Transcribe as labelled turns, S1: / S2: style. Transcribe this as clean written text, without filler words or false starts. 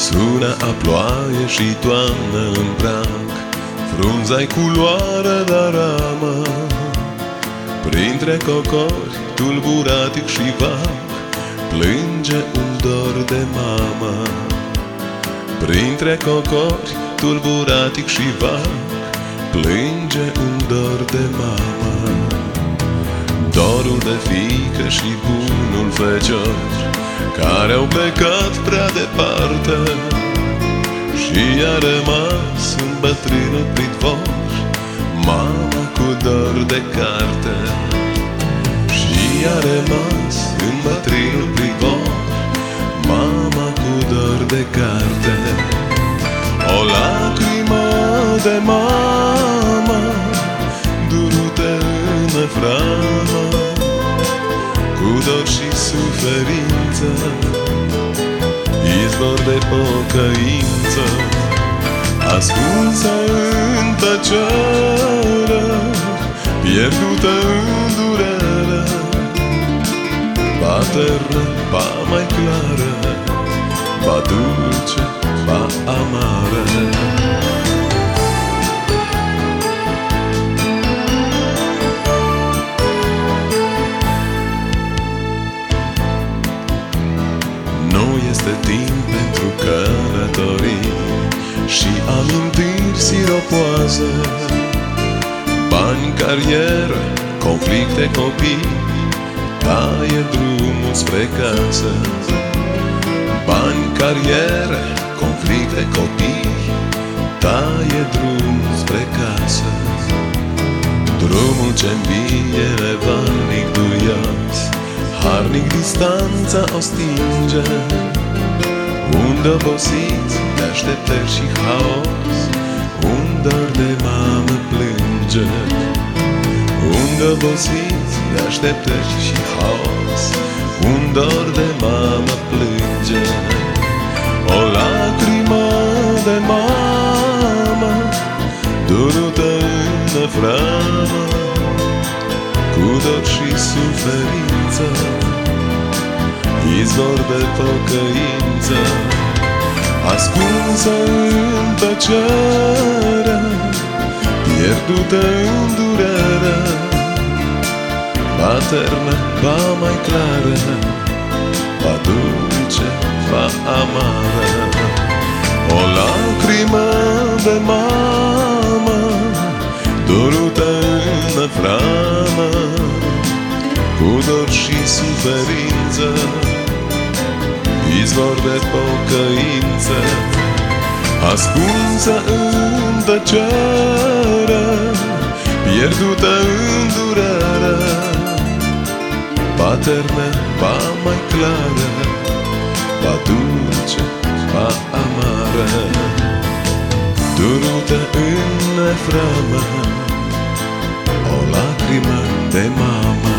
S1: Sună a ploaie și toamnă în prag, frunza-i culoare de ramă. Printre cocori, tulburatic și vag, plânge un dor de mamă. Printre cocori, tulburatic și vag, plânge un dor de mamă. Dorul de fiică și bunul fecior, care au plecat prea departe, și a rămas în bătrânul pridvor mama cu dor de carte. Și a rămas în bătrânul pridvor mama cu dor de carte. O lacrimă de mamă durută în eframă, cu dor și suferință, izvor de pocăință, ascunsă în tăcere, pierdută în durere, ba ternă, ba mai clară, ba dulce, ba amară. Nu este timp pentru călătorii și amintiri siropoase, bani, carieră, conflicte, copii, taie drumul spre casă. Bani, carieră, conflicte, copii, taie drumul spre casă. Drumul ce-nvie nevalnic duios, harnic distanța o stinge, unde obosiți de așteptări și haos, un dor de mamă plânge. Unde obosiți de așteptări și haos, un dor de mamă plânge. O lacrimă de mamă durută în eframă, cu dor și suferință, izvor de pocăință, ascunsă în tăcere, pierdută în durere, ba ternă, ba mai clară, ba dulce, ba amară. O lacrimă de mamă durută în eframă, cu dor și suferință, izvor de pocăință, ascunsă în tăcere, pierdută în durere, ba ternă, ba mai clară, ba dulce, ba amară. Durută în eframă, o lacrimă de mamă.